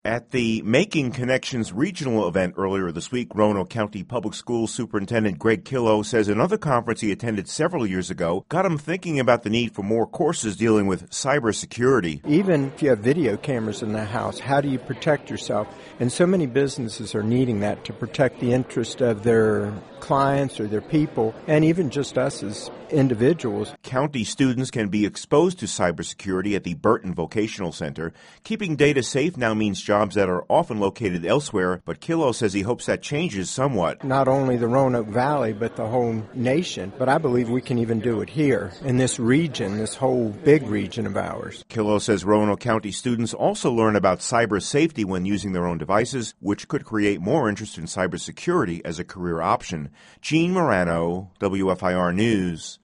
At the Making Connections regional event earlier this week, Roanoke County Public Schools Superintendent Greg Killow says another conference he attended several years ago got him thinking about the need for more courses dealing with cybersecurity. Even if you have video cameras in the house, how do you protect yourself? And so many businesses are needing that to protect the interest of their clients or their people, and even just us as individuals. County students can be exposed to cybersecurity at the Burton Vocational Center. Keeping data safe now means jobs that are often located elsewhere, but Killow says he hopes that changes somewhat. Not only the Roanoke Valley, but the whole nation. But I believe we can even do it here, in this region, this whole big region of ours. Killow says Roanoke County students also learn about cyber safety when using their own devices, which could create more interest in cybersecurity as a career option. Gene Morano, WFIR News.